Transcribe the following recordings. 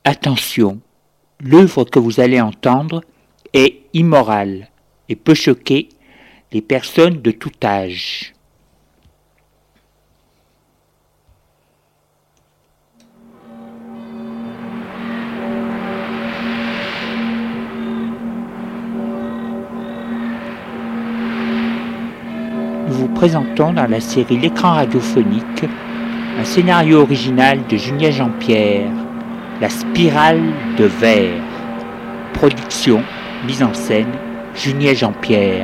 attention, l'œuvre que vous allez entendre est immorale et peut choquer les personnes de tout âge. Nous vous présentons dans la série L'écran radiophonique un scénario original de Julien Jean-Pierre, La spirale de verre. Production, mise en scène, Julien Jean-Pierre.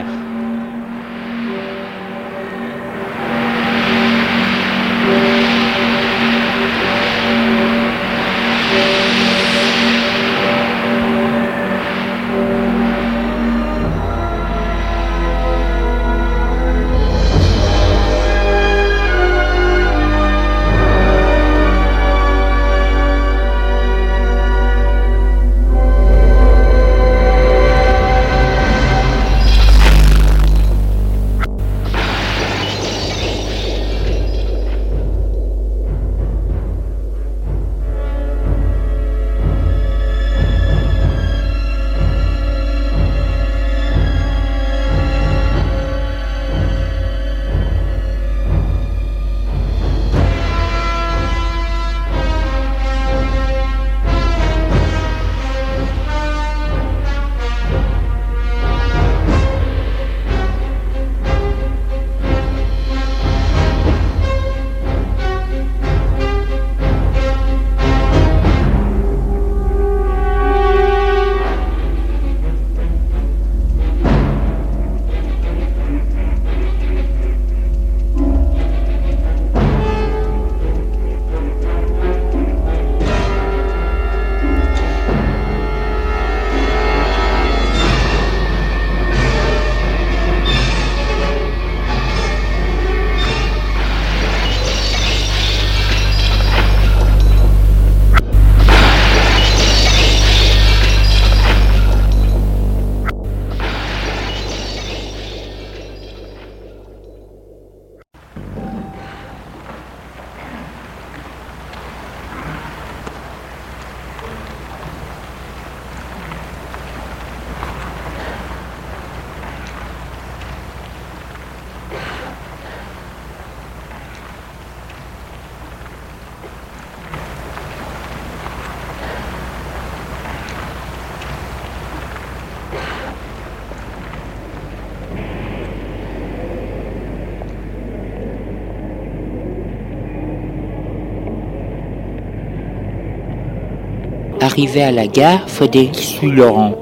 Arrivé à la gare, Frédéric suit Laurent.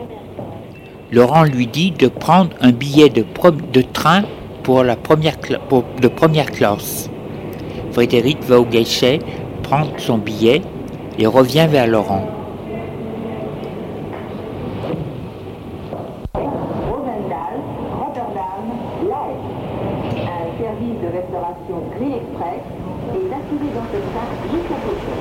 Laurent lui dit de prendre un billet de train pour de première classe. Frédéric va au guichet prendre son billet et revient vers Laurent. Rosendal, Rotterdam, Live. Un service de restauration Gris Express est assuré dans ce train jusqu'à Tokyo.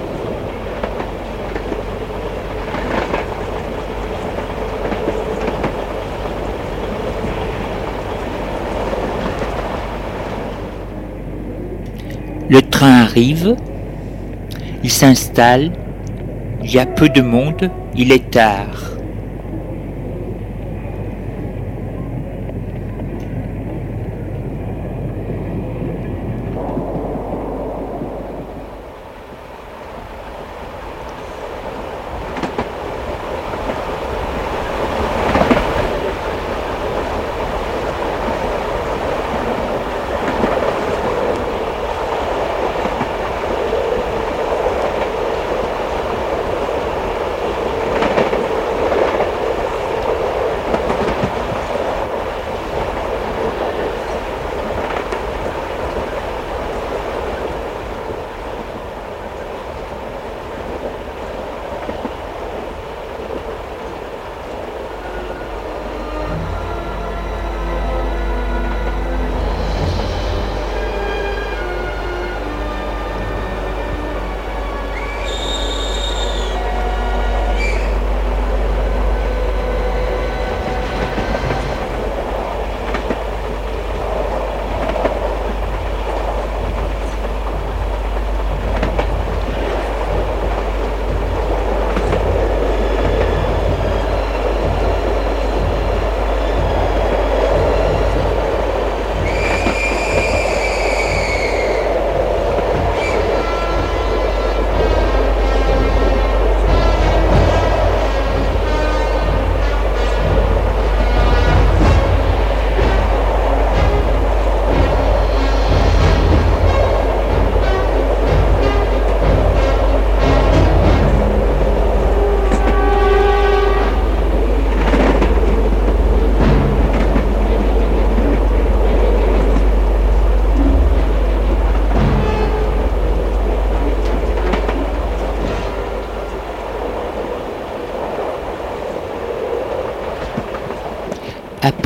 Le train arrive, il s'installe, il y a peu de monde, il est tard.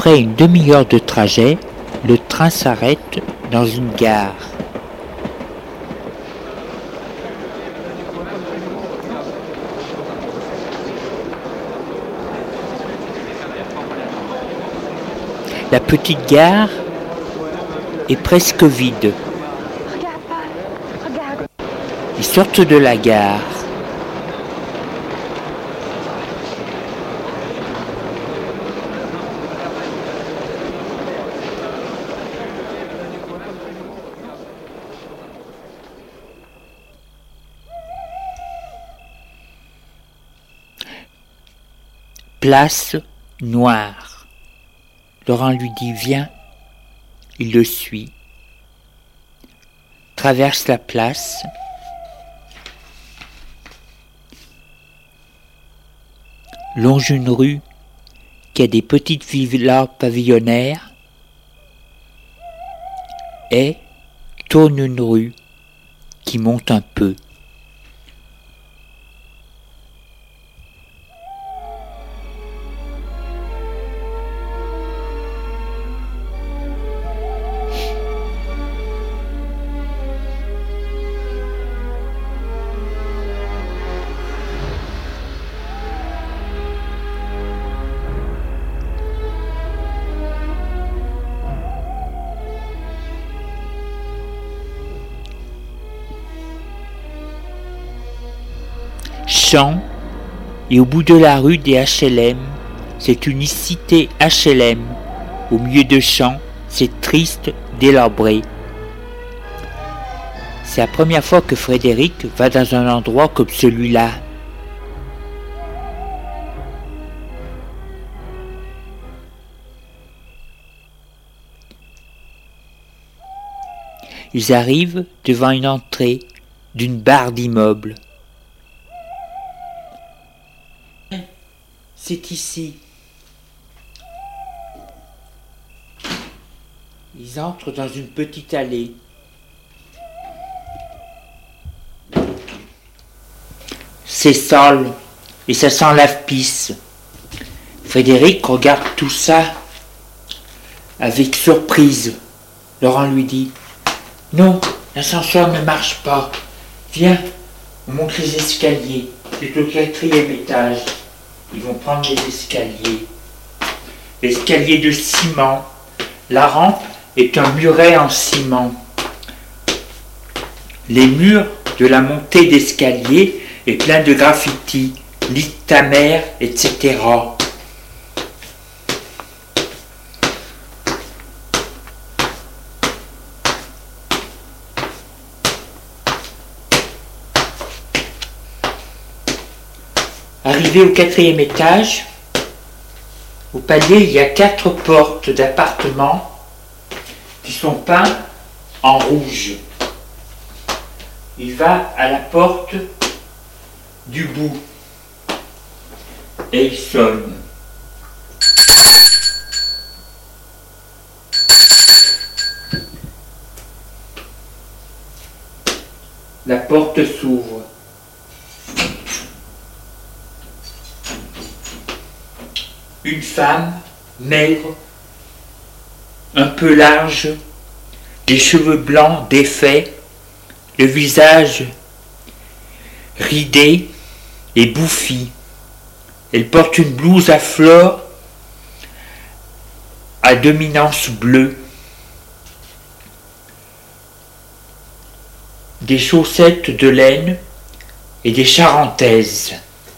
Après une demi-heure de trajet, le train s'arrête dans une gare. La petite gare est presque vide. Ils sortent de la gare. Place noire. Laurent lui dit « Viens ». Il le suit. Traverse la place. Longe une rue qui a des petites villas pavillonnaires et tourne une rue qui monte un peu. Champs, et au bout de la rue des HLM, c'est une cité HLM. Au milieu de champs, c'est triste, délabré. C'est la première fois que Frédéric va dans un endroit comme celui-là. Ils arrivent devant une entrée d'une barre d'immeubles. C'est ici. Ils entrent dans une petite allée. C'est sale et ça sent lave-pisse. Frédéric regarde tout ça avec surprise. Laurent lui dit « Non, l'ascenseur ne marche pas. Viens, on monte les escaliers. C'est au 4e étage. » Ils vont prendre les escaliers. L'escalier de ciment. La rampe est un muret en ciment. Les murs de la montée d'escalier est plein de graffitis, lit de ta mère, etc. Arrivé au 4e étage, au palier, il y a 4 portes d'appartements qui sont peintes en rouge. Il va à la porte du bout et il sonne. La porte s'ouvre. Une femme, maigre, un peu large, des cheveux blancs défaits, le visage ridé et bouffi. Elle porte une blouse à fleurs à dominance bleue, des chaussettes de laine et des charentaises.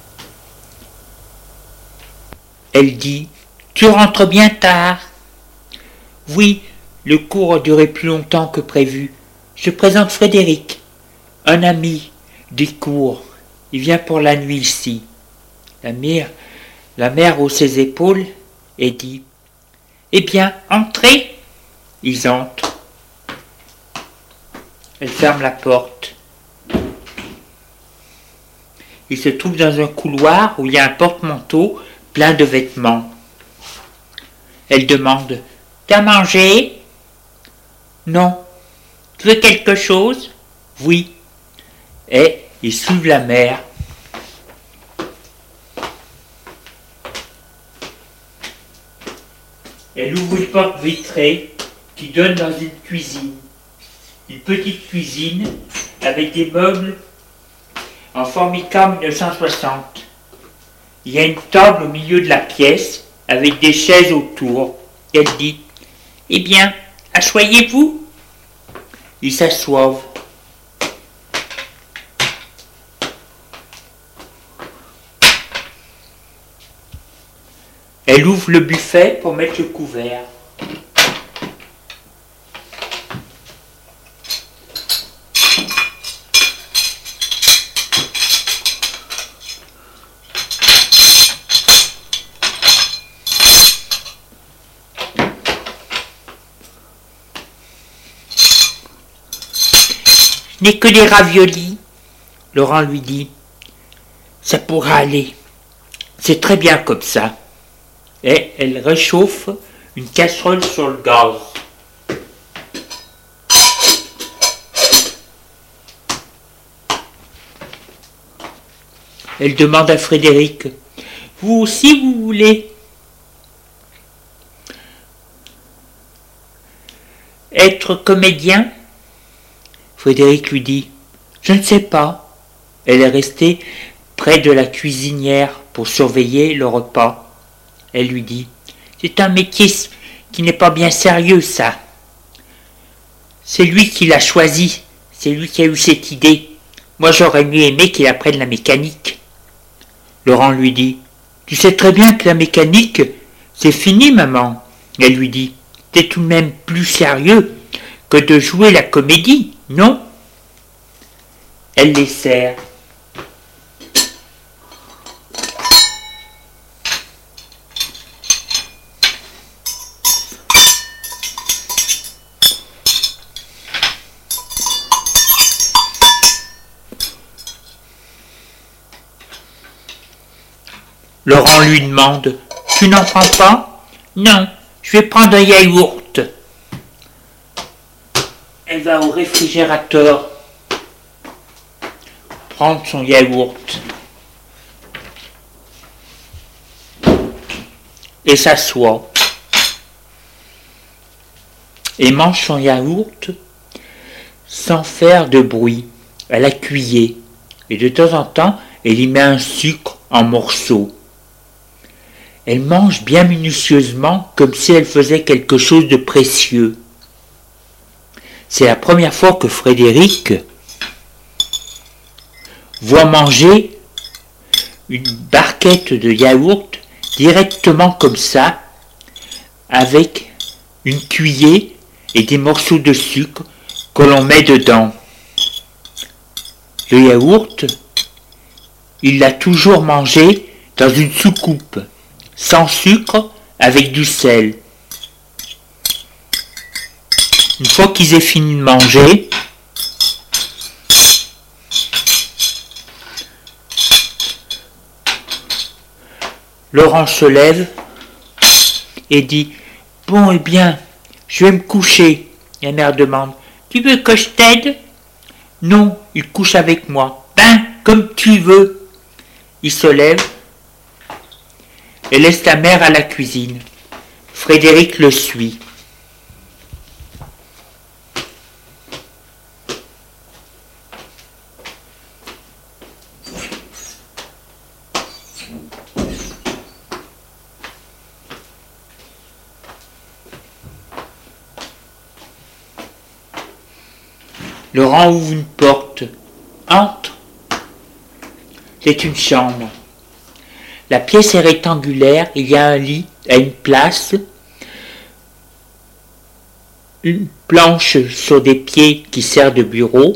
Elle dit « Tu rentres bien tard ?»« Oui, le cours a duré plus longtemps que prévu. Je présente Frédéric, un ami des cours. Il vient pour la nuit ici. » La mère hausse ses épaules et dit « Eh bien, entrez !» Ils entrent. Elle ferme la porte. Ils se trouvent dans un couloir où il y a un porte-manteau plein de vêtements. Elle demande « T'as mangé ?»« Non. Tu veux quelque chose ?»« Oui. » Et ils suivent la mère. Elle ouvre une porte vitrée qui donne dans une cuisine. Une petite cuisine avec des meubles en Formica 1960. Il y a une table au milieu de la pièce avec des chaises autour. Elle dit « Eh bien, asseyez-vous » Ils s'assoivent. Elle ouvre le buffet pour mettre le couvert. « Ce n'est que des raviolis. » Laurent lui dit. « Ça pourra aller. C'est très bien comme ça. » Et elle réchauffe une casserole sur le gaz. Elle demande à Frédéric. « Vous aussi, vous voulez être comédien ?» Frédéric lui dit « Je ne sais pas. » Elle est restée près de la cuisinière pour surveiller le repas. Elle lui dit « C'est un métier qui n'est pas bien sérieux, ça. C'est lui qui l'a choisi. C'est lui qui a eu cette idée. Moi, j'aurais mieux aimé qu'il apprenne la mécanique. » Laurent lui dit « Tu sais très bien que la mécanique, c'est fini, maman. » Elle lui dit « C'est tout de même plus sérieux que de jouer la comédie, non ?» Elle les serre. Laurent lui demande « Tu n'en prends pas ?»« Non, je vais prendre un yaourt. » Elle va au réfrigérateur prendre son yaourt et s'assoit et mange son yaourt sans faire de bruit à la cuiller, et de temps en temps elle y met un sucre en morceaux. Elle mange bien minutieusement comme si elle faisait quelque chose de précieux. C'est la première fois que Frédéric voit manger une barquette de yaourt directement comme ça, avec une cuillère et des morceaux de sucre que l'on met dedans. Le yaourt, il l'a toujours mangé dans une soucoupe, sans sucre, avec du sel. Une fois qu'ils aient fini de manger, Laurent se lève et dit « Bon, eh bien, je vais me coucher. » La mère demande « Tu veux que je t'aide ?»« Non, il couche avec moi. »« Ben, comme tu veux. » Il se lève et laisse la mère à la cuisine. Frédéric le suit. Laurent ouvre une porte. Entre. C'est une chambre. La pièce est rectangulaire, il y a un lit à une place, une planche sur des pieds qui sert de bureau,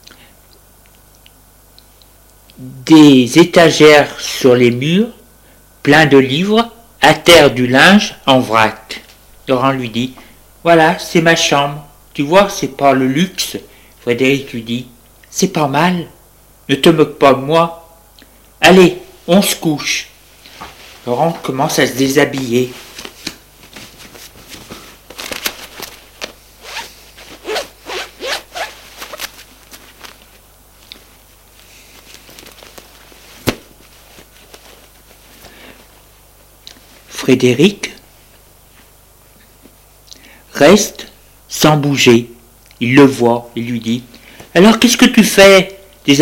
des étagères sur les murs, plein de livres, à terre du linge en vrac. Laurent lui dit « Voilà, c'est ma chambre. Tu vois, c'est pas le luxe. » Frédéric lui dit « C'est pas mal. Ne te moque pas de moi. Allez, on se couche. » Laurent commence à se déshabiller. Frédéric reste sans bouger. Il le voit, il lui dit « Alors qu'est-ce que tu fais? Déshabille-toi » ?»«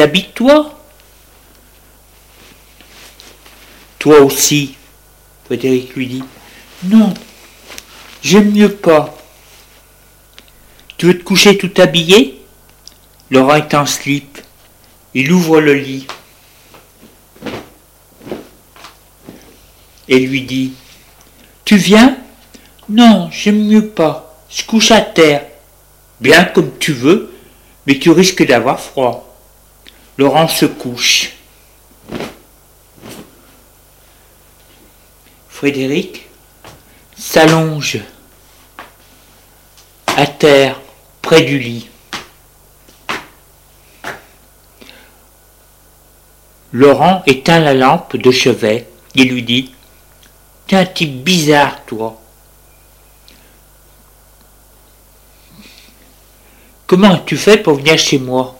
Toi aussi, Frédéric lui dit « Non, j'aime mieux pas. Tu veux te coucher tout habillé ?» Laurent est en slip. Il ouvre le lit et lui dit « Tu viens ?»« Non, j'aime mieux pas. Je couche à terre. »« Bien comme tu veux, mais tu risques d'avoir froid. » Laurent se couche. Frédéric s'allonge à terre près du lit. Laurent éteint la lampe de chevet et lui dit « T'es un type bizarre, toi. Comment tu fais pour venir chez moi?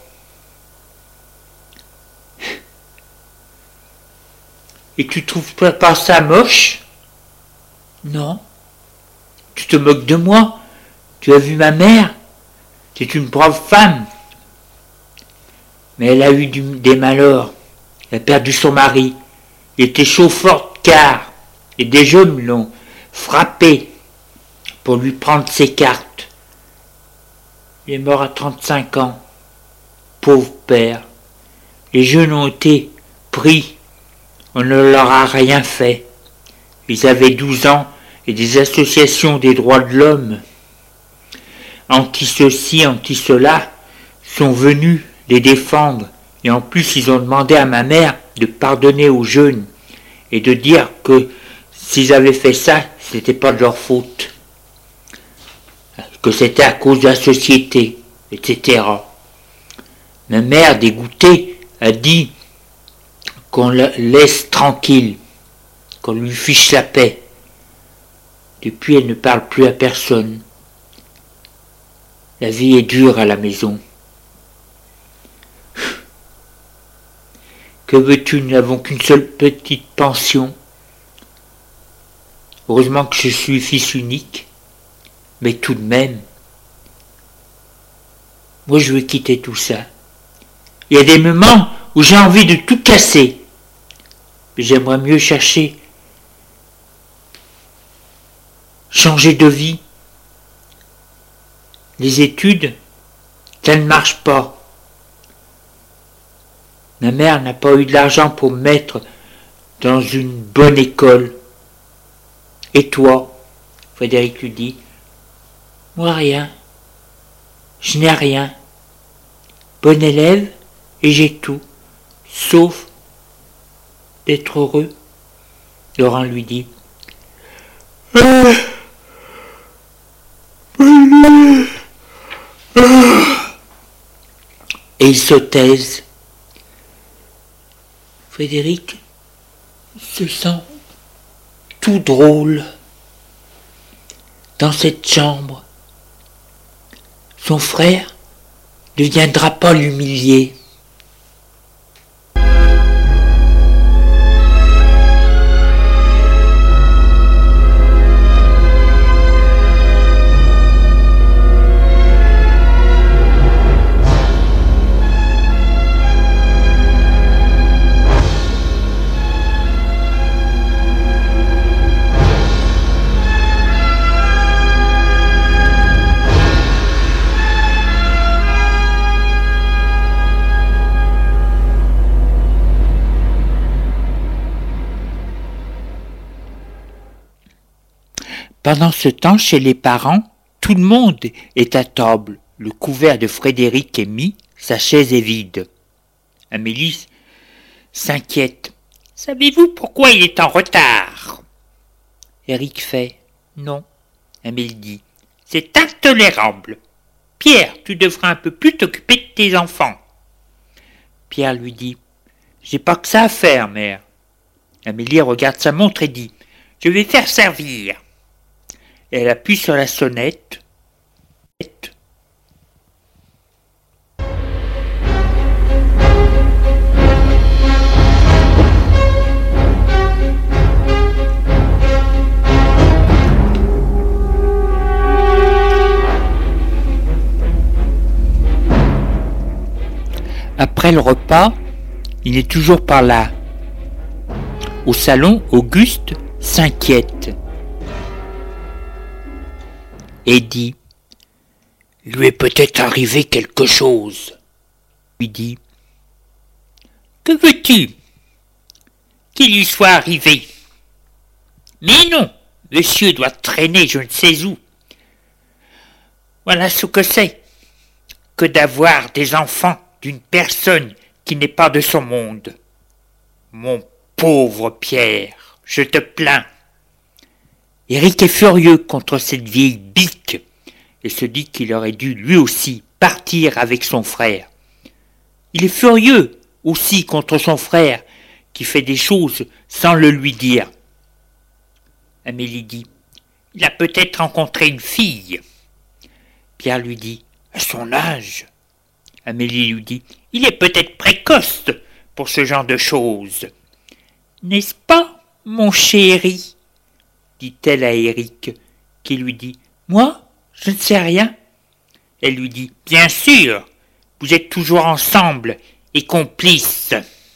Et tu trouves pas ça moche? Non. Tu te moques de moi? Tu as vu ma mère? C'est une brave femme. Mais elle a eu des malheurs. Elle a perdu son mari. Il était chauffeur de car. Et des jeunes l'ont frappé pour lui prendre ses cartes. Il est mort à 35 ans. Pauvre père. Les jeunes ont été pris. On ne leur a rien fait. Ils avaient 12 ans et des associations des droits de l'homme, anti-ceci, anti-cela, sont venus les défendre. Et en plus, ils ont demandé à ma mère de pardonner aux jeunes et de dire que s'ils avaient fait ça, c'était pas de leur faute. Que c'était à cause de la société, etc. Ma mère, dégoûtée, a dit qu'on la laisse tranquille, qu'on lui fiche la paix. Depuis, elle ne parle plus à personne. La vie est dure à la maison. Que veux-tu, nous n'avons qu'une seule petite pension. Heureusement que je suis fils unique, mais tout de même, moi je veux quitter tout ça. Il y a des moments où j'ai envie de tout casser, mais j'aimerais mieux changer de vie. Les études, ça ne marche pas. Ma mère n'a pas eu de l'argent pour me mettre dans une bonne école. Et toi, Frédéric lui dit, moi rien. Je n'ai rien. Bon élève et j'ai tout, sauf d'être heureux. Laurent lui dit, et ils se taisent. Frédéric se sent tout drôle dans cette chambre. Son frère ne viendra pas l'humilier. Pendant ce temps, chez les parents, tout le monde est à table. Le couvert de Frédéric est mis, sa chaise est vide. Amélie s'inquiète. « Savez-vous pourquoi il est en retard ?» Éric fait « Non ». Amélie dit « C'est intolérable. Pierre, tu devrais un peu plus t'occuper de tes enfants. » Pierre lui dit « J'ai pas que ça à faire, mère. » Amélie regarde sa montre et dit « Je vais faire servir. » Elle appuie sur la sonnette. Après le repas, il est toujours par là. Au salon, Auguste s'inquiète et dit « Lui est peut-être arrivé quelque chose. » Lui dit « Que veux-tu qu'il lui soit arrivé ? Mais non, monsieur doit traîner je ne sais où. Voilà ce que c'est que d'avoir des enfants d'une personne qui n'est pas de son monde. Mon pauvre Pierre, je te plains. » Éric est furieux contre cette vieille bique et se dit qu'il aurait dû lui aussi partir avec son frère. Il est furieux aussi contre son frère qui fait des choses sans le lui dire. Amélie dit « Il a peut-être rencontré une fille. » Pierre lui dit « À son âge. » Amélie lui dit « Il est peut-être précoce pour ce genre de choses. » « N'est-ce pas, mon chéri ?» dit-elle à Éric, qui lui dit « Moi, je ne sais rien. » Elle lui dit « Bien sûr, vous êtes toujours ensemble et complices. »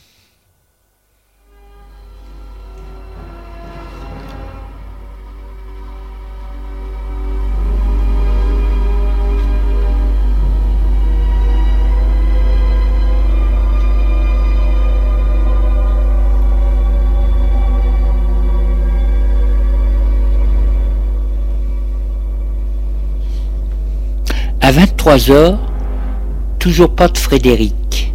À 23h, toujours pas de Frédéric.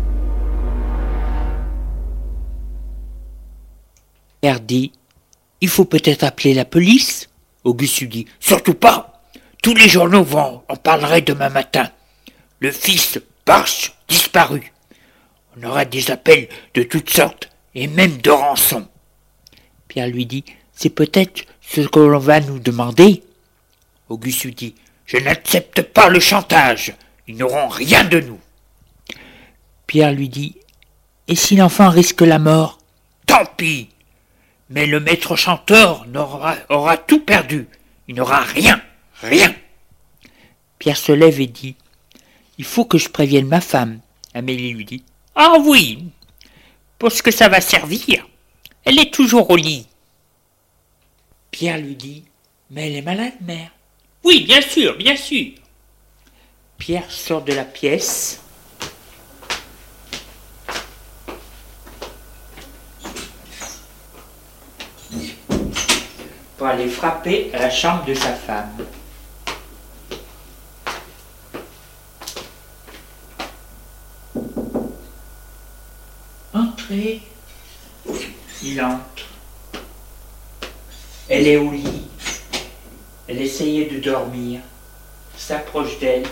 Pierre dit « Il faut peut-être appeler la police ?» Auguste lui dit « Surtout pas. Tous les journaux vont en parler demain matin. Le fils Barche disparu. On aura des appels de toutes sortes et même de rançon. » Pierre lui dit « C'est peut-être ce que l'on va nous demander. » Auguste lui dit « Je n'accepte pas le chantage. Ils n'auront rien de nous. » Pierre lui dit « Et si l'enfant risque la mort ?»« Tant pis. Mais le maître chanteur aura tout perdu. Il n'aura rien. Pierre se lève et dit « Il faut que je prévienne ma femme. » Amélie lui dit « Ah oui, pour ce que ça va servir. Elle est toujours au lit. » Pierre lui dit « Mais elle est malade, mère. » « Oui, bien sûr. » Pierre sort de la pièce. Pour aller frapper à la chambre de sa femme. Entrez. Il entre. Elle est au lit. Elle essayait de dormir, s'approche d'elle.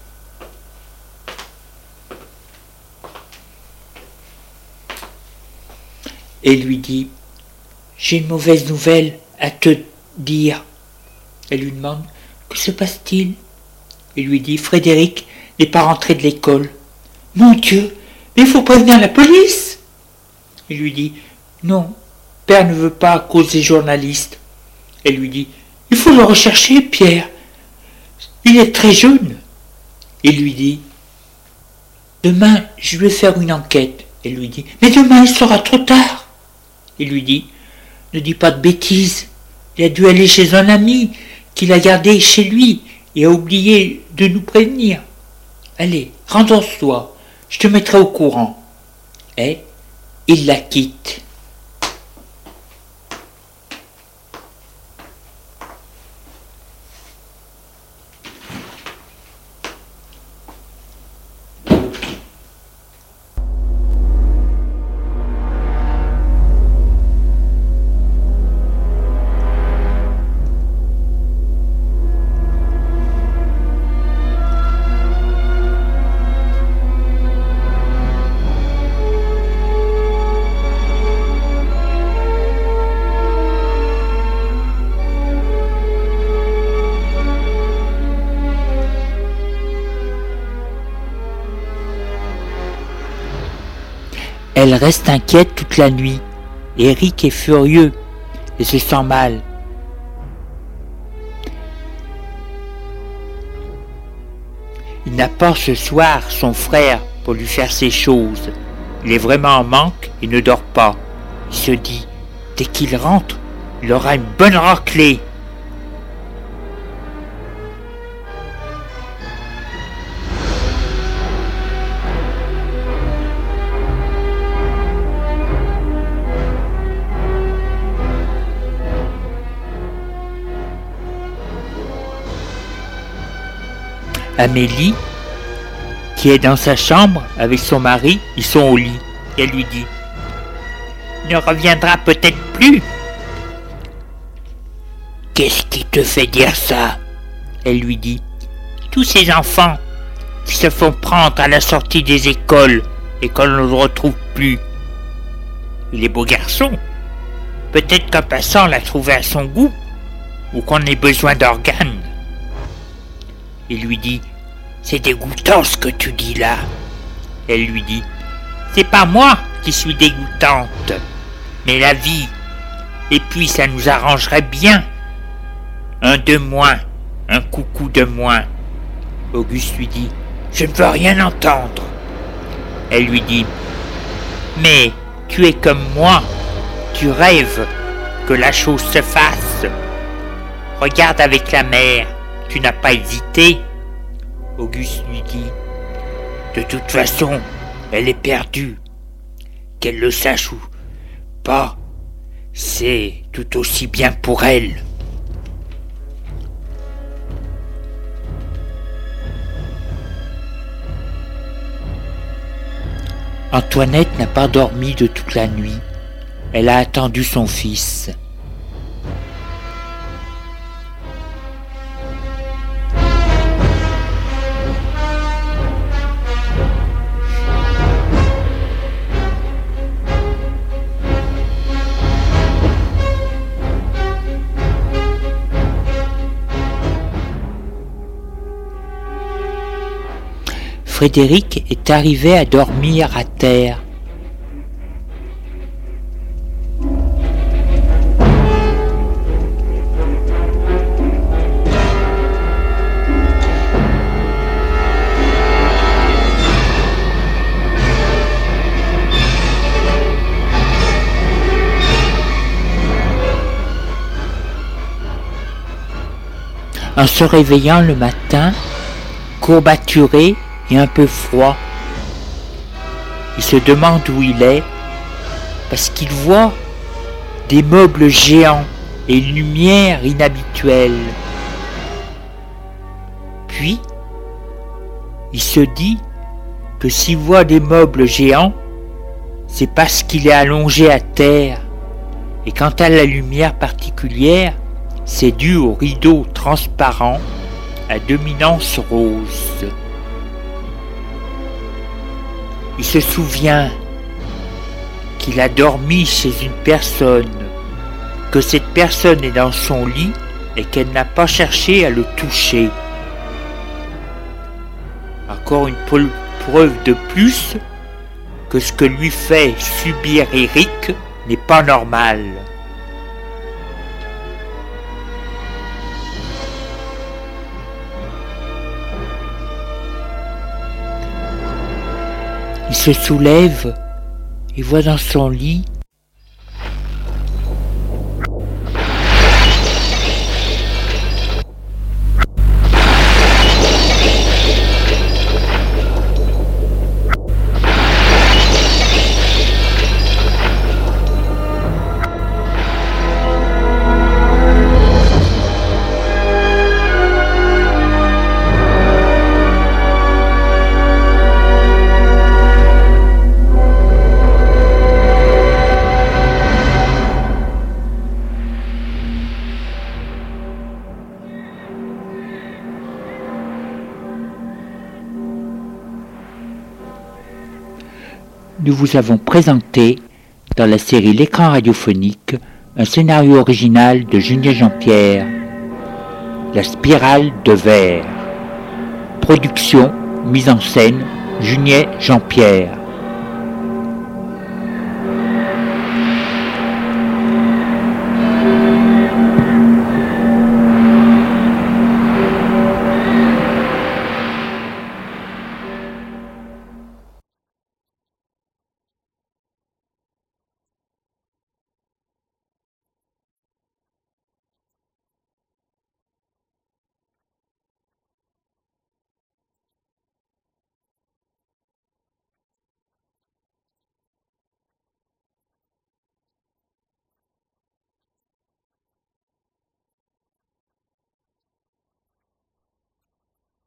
Et lui dit « J'ai une mauvaise nouvelle à te dire. » Elle lui demande « Que se passe-t-il » Il lui dit « Frédéric n'est pas rentré de l'école. »« Mon Dieu, mais il faut prévenir la police !» Il lui dit « Non, père ne veut pas à cause des journalistes. » Elle lui dit « Il faut le rechercher, Pierre. Il est très jeune. » Il lui dit « Demain, je vais faire une enquête. » Elle lui dit « Mais demain, il sera trop tard. » Il lui dit « Ne dis pas de bêtises. Il a dû aller chez un ami qu'il a gardé chez lui et a oublié de nous prévenir. Allez, renonce-toi. Je te mettrai au courant. » Et il la quitte. Elle reste inquiète toute la nuit. Éric est furieux et se sent mal. Il n'a pas ce soir son frère pour lui faire ses choses. Il est vraiment en manque et ne dort pas. Il se dit, dès qu'il rentre, il aura une bonne raclée. Amélie, qui est dans sa chambre avec son mari, ils sont au lit. Et elle lui dit, « Ne reviendra peut-être plus. » « Qu'est-ce qui te fait dire ça ?» Elle lui dit, « Tous ces enfants qui se font prendre à la sortie des écoles et qu'on ne le retrouve plus. Il est beau garçon. Peut-être qu'un passant l'a trouvé à son goût ou qu'on ait besoin d'organes. » Il lui dit, « C'est dégoûtant ce que tu dis là. » Elle lui dit, « C'est pas moi qui suis dégoûtante, mais la vie. Et puis ça nous arrangerait bien. Un de moins, un coucou de moins. » Auguste lui dit, « Je ne veux rien entendre. » Elle lui dit, « Mais tu es comme moi, tu rêves que la chose se fasse. Regarde avec la mère, tu n'as pas hésité. » Auguste lui dit, « De toute façon, elle est perdue. Qu'elle le sache ou pas, c'est tout aussi bien pour elle. » Antoinette n'a pas dormi de toute la nuit. Elle a attendu son fils. Frédéric est arrivé à dormir à terre. En se réveillant le matin, courbaturé et un peu froid, il se demande où il est parce qu'il voit des meubles géants et une lumière inhabituelle. Puis, il se dit que s'il voit des meubles géants, c'est parce qu'il est allongé à terre. Et quant à la lumière particulière, c'est dû aux rideaux transparents à dominance rose. Il se souvient qu'il a dormi chez une personne, que cette personne est dans son lit et qu'elle n'a pas cherché à le toucher. Encore une preuve de plus que ce que lui fait subir Eric n'est pas normal. Il se soulève et voit dans son lit nous vous avons présenté, dans la série L'écran radiophonique, un scénario original de Julien Jean-Pierre, La spirale de verre. Production, mise en scène, Julien Jean-Pierre.